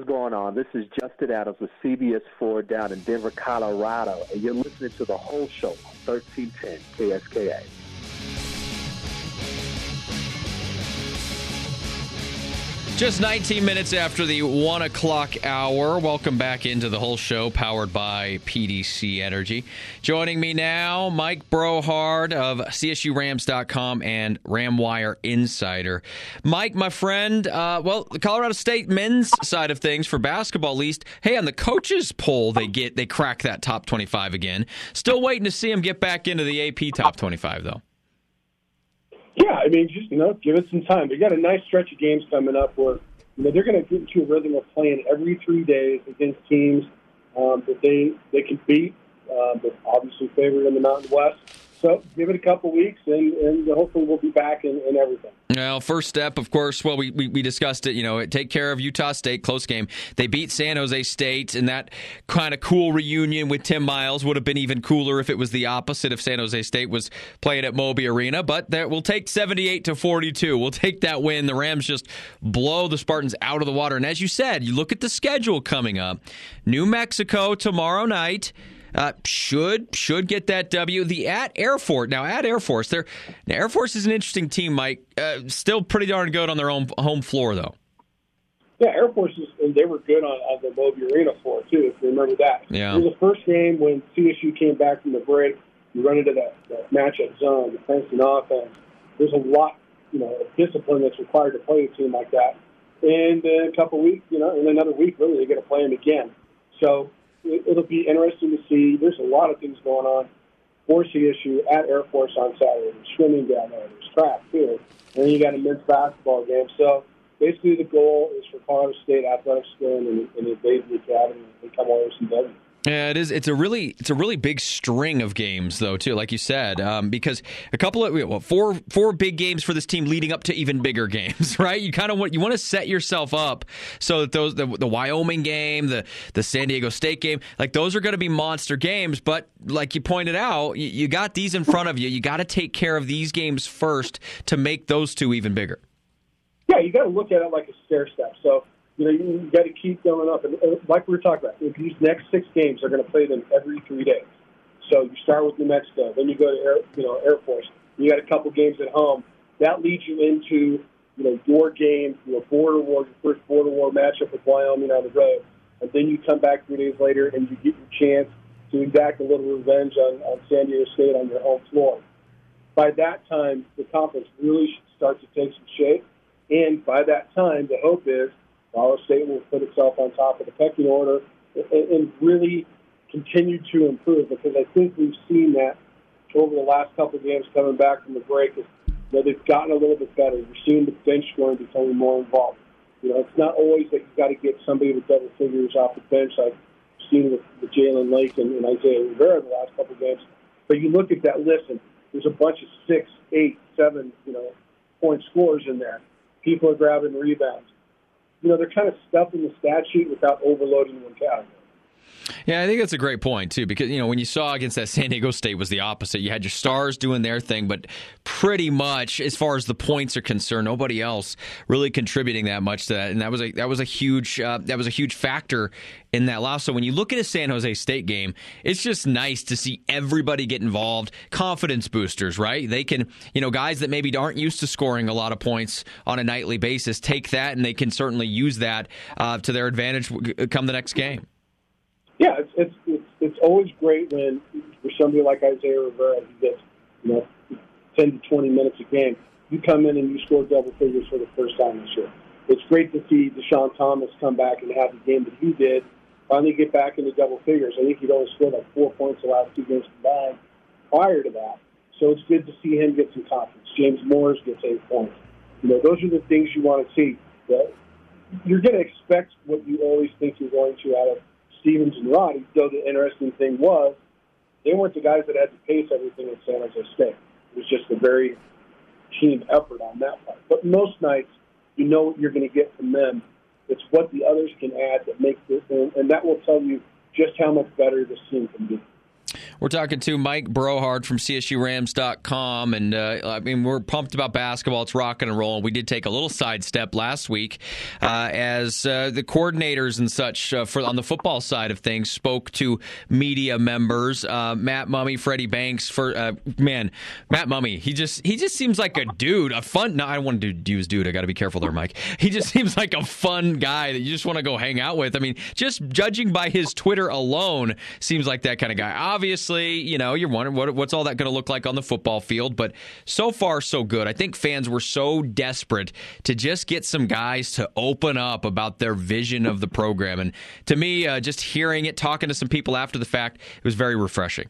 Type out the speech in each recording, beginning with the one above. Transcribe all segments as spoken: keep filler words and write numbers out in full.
going on? This is Justin Adams with C B S four down in Denver, Colorado, and you're listening to The Whole Show on thirteen ten K S K A. Just nineteen minutes after the one o'clock hour. Welcome back into The Whole Show, powered by P D C Energy. Joining me now, Mike Brohard of C S U Rams dot com and RamWire Insider. Mike, my friend, uh, well, the Colorado State men's side of things for basketball, at least, hey, on the coaches poll, they get they crack that top twenty-five again. Still waiting to see them get back into the A P top twenty-five, though. Yeah, I mean, just, you know, give it some time. They got a nice stretch of games coming up where, you know, they're going to get into a rhythm of playing every three days against teams um, that they they can beat, uh, but obviously favored in the Mountain West. So give it a couple weeks, and, and hopefully we'll be back in, in everything. Well, first step, of course, well, we, we, we discussed it, you know, take care of Utah State, close game. They beat San Jose State, and that kind of cool reunion with Tim Miles would have been even cooler if it was the opposite, if San Jose State was playing at Moby Arena. But that, we'll take seventy-eight to forty-two. We'll take that win. The Rams just blow the Spartans out of the water. And as you said, you look at the schedule coming up. New Mexico tomorrow night. Uh, should should get that W. The at Air Force now at Air Force. They're, now Air Force is an interesting team, Mike. Uh, still pretty darn good on their own home floor, though. Yeah, Air Force is, and they were good on, on the Moby Arena floor too. If you remember that. Yeah. It was the first game when C S U came back from the break. You run into that, that matchup zone, defense and offense. There's a lot, you know, of discipline that's required to play a team like that. And in a couple weeks, you know, in another week, really, they're going to play them again. So it'll be interesting to see. There's a lot of things going on for C S U at Air Force on Saturday. There's swimming down there. There's track, too. And then you got a men's basketball game. So basically the goal is for Colorado State athletics to go in and, and invade the academy and come away with some W. Yeah, it is. It's a really, it's a really big string of games, though, too. Like you said, um, because a couple of well, four, four big games for this team leading up to even bigger games, right? You kind of want, you want to set yourself up so that those, the, the Wyoming game, the the San Diego State game, like those are going to be monster games. But like you pointed out, you, you got these in front of you. You got to take care of these games first to make those two even bigger. Yeah, you got to look at it like a stair step. So. You know, you got to keep going up. And like we were talking about, these next six games are going to play them every three days. So you start with New Mexico, then you go to Air, you know, Air Force. You got a couple games at home. That leads you into, you know, your game, your border war, your first border war matchup with Wyoming on the road. And then you come back three days later and you get your chance to exact a little revenge on, on San Diego State on your home floor. By that time, the conference really should start to take some shape. And by that time, the hope is Colorado State will put itself on top of the pecking order and, and really continue to improve, because I think we've seen that over the last couple of games coming back from the break. You know, they've gotten a little bit better. You're seeing the bench scoring becoming more involved. You know, it's not always that you've got to get somebody with double figures off the bench like you've seen with, with Jalen Lake and, and Isaiah Rivera the last couple of games. But you look at that list, and there's a bunch of six, eight, seven, you know, point scorers in there. People are grabbing rebounds. You know, they're kind of stuffing the stat sheet without overloading one category. Yeah, I think that's a great point, too, because, you know, when you saw against that San Diego State was the opposite. You had your stars doing their thing, but pretty much, as far as the points are concerned, nobody else really contributing that much to that. And that was a that was a huge uh, that was a huge factor in that loss. So when you look at a San Jose State game, it's just nice to see everybody get involved. Confidence boosters, right? They can, you know, guys that maybe aren't used to scoring a lot of points on a nightly basis, take that, and they can certainly use that uh, to their advantage come the next game. Yeah, it's, it's it's it's always great when for somebody like Isaiah Rivera, who gets, you know, ten to twenty minutes a game, you come in and you score double figures for the first time this year. It's great to see Deshaun Thomas come back and have the game that he did, finally get back into double figures. I think he'd only scored like four points the last two games combined prior to that. So it's good to see him get some confidence. James Morris gets eight points. You know, those are the things you want to see. You're going to expect what you always think you're going to out of Stevens and Roddy, though the interesting thing was they weren't the guys that had to pace everything at San Jose State. It was just a very team effort on that part. But most nights, you know what you're going to get from them. It's what the others can add that makes this, and, and that will tell you just how much better this team can be. We're talking to Mike Brohard from C S U Rams dot com, and uh, I mean, we're pumped about basketball. It's rocking and rolling. We did take a little sidestep last week uh, as uh, the coordinators and such uh, for on the football side of things spoke to media members. Uh, Matt Mumme, Freddie Banks. For uh, man, Matt Mumme, he just he just seems like a dude, a fun. No, I don't want to do use dude. I got to be careful there, Mike. He just seems like a fun guy that you just want to go hang out with. I mean, just judging by his Twitter alone, seems like that kind of guy. Obviously, you know, you're wondering what, what's all that going to look like on the football field, but so far so good. I think fans were so desperate to just get some guys to open up about their vision of the program, and to me, uh, just hearing it, talking to some people after the fact, it was very refreshing.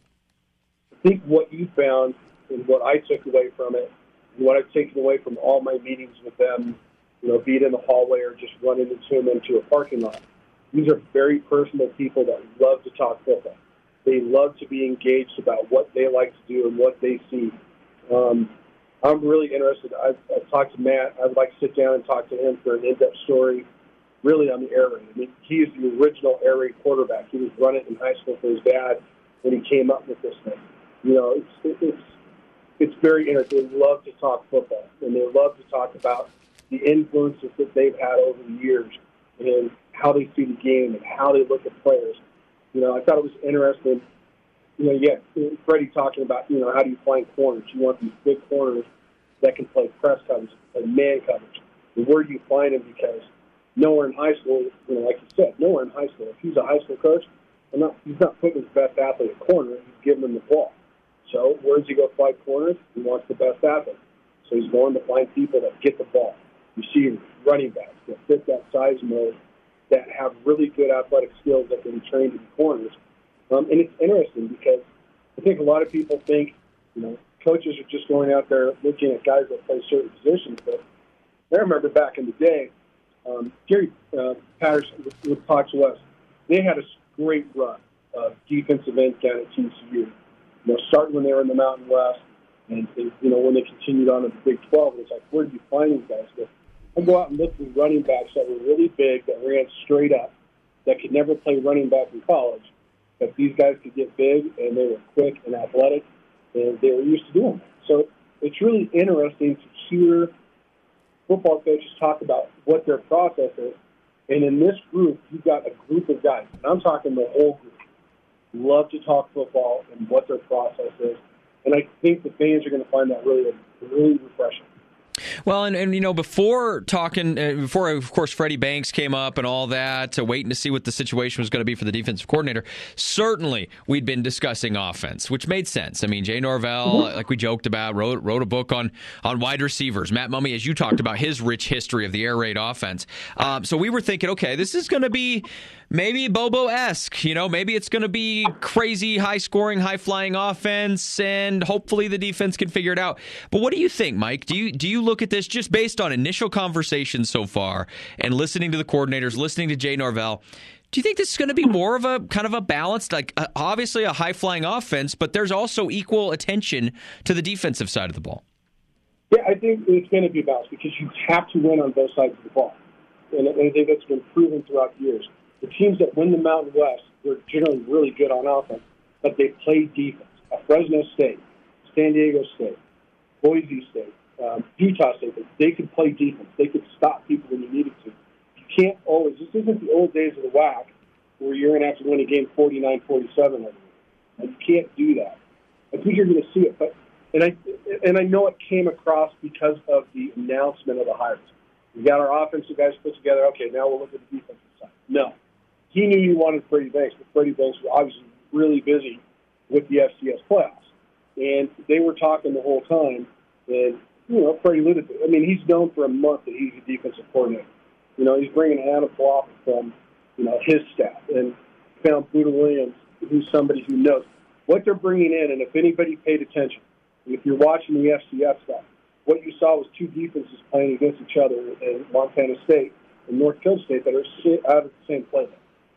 I think what you found and what I took away from it, and what I've taken away from all my meetings with them, you know, be it in the hallway or just running into them into a parking lot, these are very personal people that love to talk football. They love to be engaged about what they like to do and what they see. Um, I'm really interested. I've, I've talked to Matt. I would like to sit down and talk to him for an in-depth story, really on the air raid. I mean, he is the original air raid quarterback. He was running in high school for his dad when he came up with this thing. You know, it's it's it's very interesting. They love to talk football, and they love to talk about the influences that they've had over the years and how they see the game and how they look at players. You know, I thought it was interesting. You know, yeah, Freddie talking about, you know, how do you find corners? You want these big corners that can play press coverage and man coverage. And where do you find them? Because nowhere in high school, you know, like you said, nowhere in high school, if he's a high school coach, I'm not, he's not putting his best athlete at corner. He's giving them the ball. So where does he go find corners? He wants the best athlete. So he's going to find people that get the ball. You see running backs that fit that size mode, that have really good athletic skills that can be trained to be corners. Um, and it's interesting because I think a lot of people think, you know, coaches are just going out there looking at guys that play certain positions. But I remember back in the day, um, Gary uh, Patterson would, would talk to us. They had a great run of defensive ends down at T C U. You know, starting when they were in the Mountain West, and, and you know, when they continued on in the Big twelve, it was like, where do you find these guys? But I go out and look for running backs that were really big, that ran straight up, that could never play running back in college. But these guys could get big, and they were quick and athletic, and they were used to doing that. So it's really interesting to hear football coaches talk about what their process is. And in this group, you've got a group of guys, and I'm talking the whole group, who love to talk football and what their process is. And I think the fans are going to find that really, really refreshing. Well, and, and you know, before talking, uh, before, of course, Freddie Banks came up and all that, uh, waiting to see what the situation was going to be for the defensive coordinator, certainly we'd been discussing offense, which made sense. I mean, Jay Norvell, mm-hmm. like we joked about, wrote wrote a book on, on wide receivers. Matt Mumme, as you talked about, his rich history of the air raid offense. Um, so we were thinking, okay, this is going to be maybe Bobo-esque. You know, maybe it's going to be crazy, high-scoring, high-flying offense, and hopefully the defense can figure it out. But what do you think, Mike? Do you do you look at this just based on initial conversations so far and listening to the coordinators, listening to Jay Norvell? Do you think this is going to be more of a kind of a balanced, like uh, obviously a high-flying offense, but there's also equal attention to the defensive side of the ball? Yeah, I think it's going to be balanced because you have to win on both sides of the ball. And I think that's been proven throughout the years. The teams that win the Mountain West, they're generally really good on offense, but they play defense. Uh, Fresno State, San Diego State, Boise State, um, Utah State, they could play defense. They could stop people when you needed to. You can't always, this isn't the old days of the W A C where you're going to have to win a game forty-nine forty-seven every year. You can't do that. I think you're going to see it. But and I and I know it came across because of the announcement of the hires. We got our offensive guys put together. Okay, now we'll look at the defensive side. No. He knew he wanted Freddie Banks, but Freddie Banks was obviously really busy with the F C S playoffs. And they were talking the whole time. And, you know, Freddie alluded to it. I mean, he's known for a month that he's a defensive coordinator. You know, he's bringing Adam Block from, you know, his staff. And found Buda Williams, who's somebody who knows what they're bringing in. And if anybody paid attention, if you're watching the F C S stuff, what you saw was two defenses playing against each other in Montana State and North Dakota State that are out of the same playbook.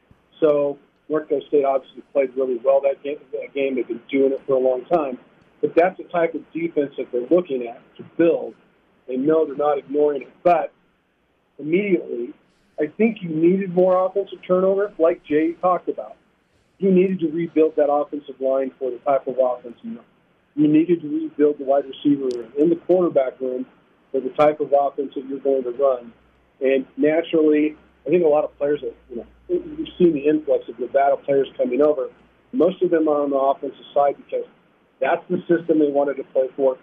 So North Dakota State obviously played really well that game. That game. They've been doing it for a long time. But that's the type of defense that they're looking at to build. They know they're not ignoring it. But immediately, I think you needed more offensive turnover, like Jay talked about. you needed to rebuild that offensive line for the type of offense you know. You needed to rebuild the wide receiver room and the quarterback room for the type of offense that you're going to run. And naturally, I think a lot of players that, you know, you've seen the influx of Nevada players coming over. Most of them are on the offensive side because that's the system they wanted to play for,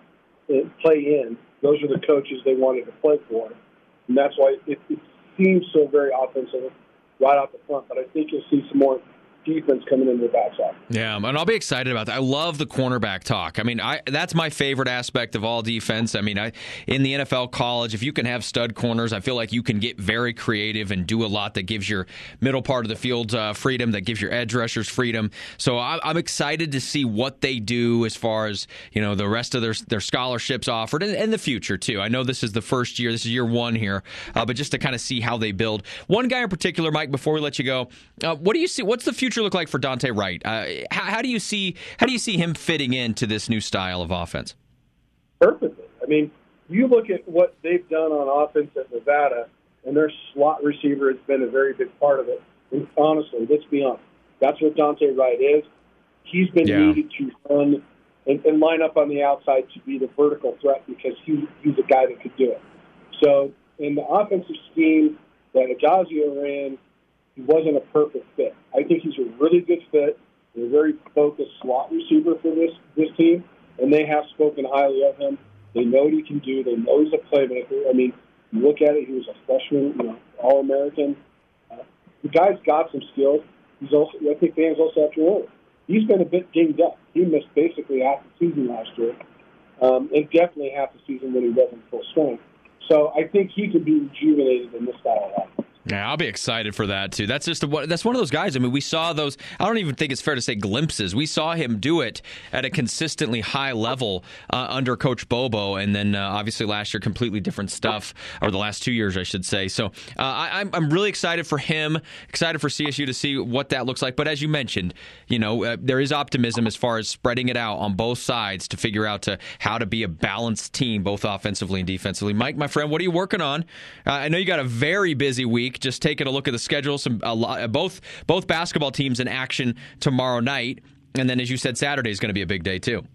play in. Those are the coaches they wanted to play for. And that's why it, it seems so very offensive right off the front. But I think you'll see some more defense coming into the backside. Yeah, and I'll be excited about that. I love the cornerback talk. I mean, I that's my favorite aspect of all defense. I mean, I in the N F L, college, if you can have stud corners, I feel like you can get very creative and do a lot that gives your middle part of the field uh, freedom, that gives your edge rushers freedom. So I, I'm excited to see what they do as far as, you know, the rest of their their scholarships offered and, and the future too. I know this is the first year, this is year one here, uh, but just to kind of see how they build. One guy in particular, Mike, before we let you go, uh, what do you see? What's the future look like for Dante Wright? Uh, how, how do you see how do you see him fitting into this new style of offense? Perfectly. I mean, you look at what they've done on offense at Nevada, and their slot receiver has been a very big part of it. And honestly, let's be honest, that's what Dante Wright is. He's been yeah. needed to run and, and line up on the outside to be the vertical threat because he, he's a guy that could do it. So in the offensive scheme that Ajazio ran, he wasn't a perfect fit. I think he's a really good fit. He's a very focused slot receiver for this, this team, and they have spoken highly of him. They know what he can do. They know he's a playmaker. I mean, you look at it, he was a freshman, you know, All-American. Uh, the guy's got some skills. He's also, I think fans also have to remember, he's been a bit dinged up. He missed basically half the season last year, um, and definitely half the season when he wasn't full strength. So I think he could be rejuvenated in this style of offense. Yeah, I'll be excited for that too. That's just a, that's one of those guys. I mean, we saw those. I don't even think it's fair to say glimpses. We saw him do it at a consistently high level uh, under Coach Bobo, and then uh, obviously last year completely different stuff, or the last two years, I should say. So uh, I, I'm I'm really excited for him. Excited for C S U to see what that looks like. But as you mentioned, you know, uh, there is optimism as far as spreading it out on both sides to figure out to how to be a balanced team, both offensively and defensively. Mike, my friend, what are you working on? Uh, I know you got a very busy week. Just taking a look at the schedule, some a lot, both both basketball teams in action tomorrow night, and then as you said, Saturday is going to be a big day too.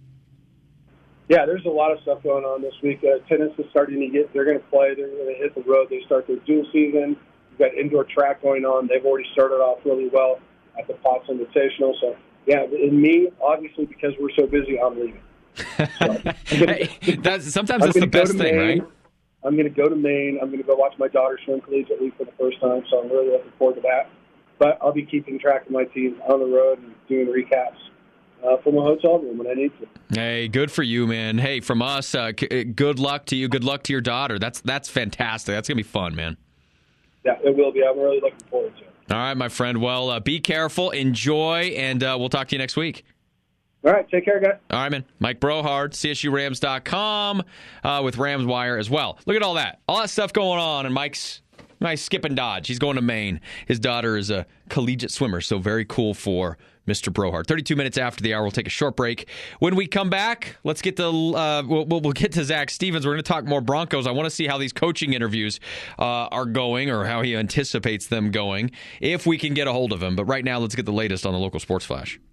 Yeah, there's a lot of stuff going on this week. Uh, tennis is starting to get; they're going to play. They're going to hit the road. They start their dual season. We've got indoor track going on. They've already started off really well at the Potts Invitational. So yeah, and me, obviously, because we're so busy, I'm leaving. So, hey, that's, sometimes that's the best thing, Maine. right? I'm going to go to Maine. I'm going to go watch my daughter swim collegiate league for the first time, so I'm really looking forward to that. But I'll be keeping track of my team on the road and doing recaps uh, from a hotel room when I need to. Hey, good for you, man. Hey, from us, uh, c- good luck to you. Good luck to your daughter. That's that's fantastic. That's going to be fun, man. Yeah, it will be. I'm really looking forward to it. All right, my friend. Well, uh, be careful, enjoy, and uh, we'll talk to you next week. All right, take care, guys. All right, man. Mike Brohard, C S U Rams dot com, uh, with Rams Wire as well. Look at all that. All that stuff going on, and Mike's nice skip and dodge. He's going to Maine. His daughter is a collegiate swimmer, so very cool for Mister Brohard. thirty-two minutes after the hour, we'll take a short break. When we come back, let's get to uh, we'll, we'll get to Zach Stevens. We're going to talk more Broncos. I want to see how these coaching interviews uh, are going, or how he anticipates them going, if we can get a hold of him. But right now, let's get the latest on the local sports flash.